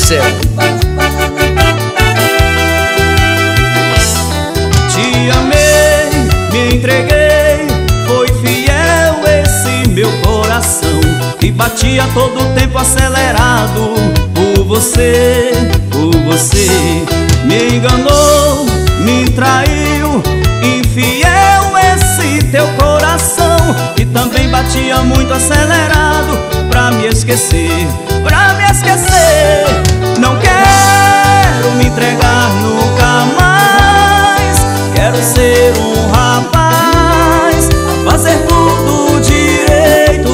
Marcel. Te amei, me entreguei, foi fiel esse meu coração que batia todo o tempo acelerado por você, por você. Me enganou, me traiu, infiel esse teu coração que também batia muito acelerado pra me esquecer, pra me esquecer. Não quero me entregar nunca mais, quero ser um rapaz, fazer tudo direito.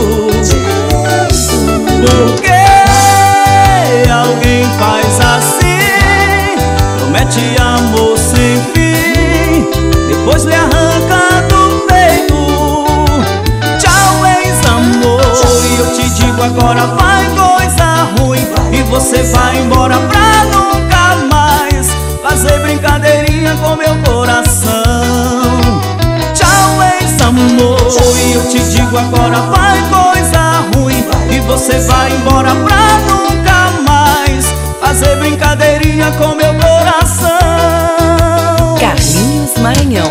Por que alguém faz assim? Promete amor sem fim, depois lhe arranca do peito. Tchau, ex-amor, e eu te digo agora, vai coisa ruim, e você vai embora pra nunca mais fazer brincadeirinha com meu coração. Tchau, ex-amor, e eu te digo agora, vai coisa ruim, e você vai embora pra nunca mais fazer brincadeirinha com meu coração. Carlinhos Maranhão.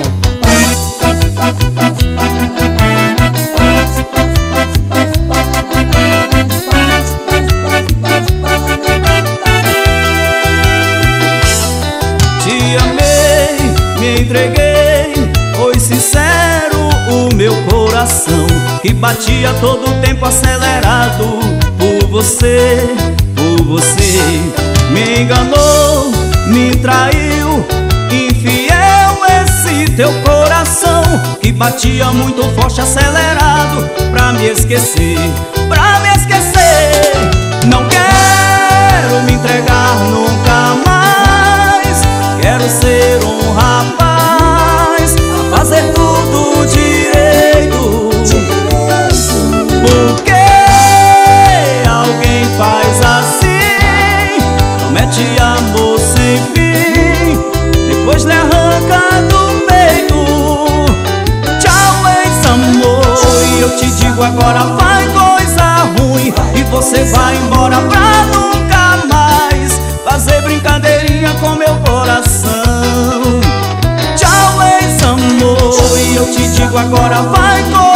Te amei, me entreguei, foi sincero o meu coração que batia todo o tempo acelerado por você, por você. Me enganou, me traiu, infiel esse teu coração que batia muito forte acelerado pra me esquecer, pra me esquecer. Não quero me entregar nunca mais, quero ser um rapaz, fazer tudo direito. Por que alguém faz assim? Promete amor sem fim, depois lhe arranca do peito. Tchau, ex-amor, e eu te digo agora, vai coisa ruim, e você vai embora pra nunca mais fazer brincadeirinha com meu coração. Tchau, ex-amor, e eu te digo agora, vai coisa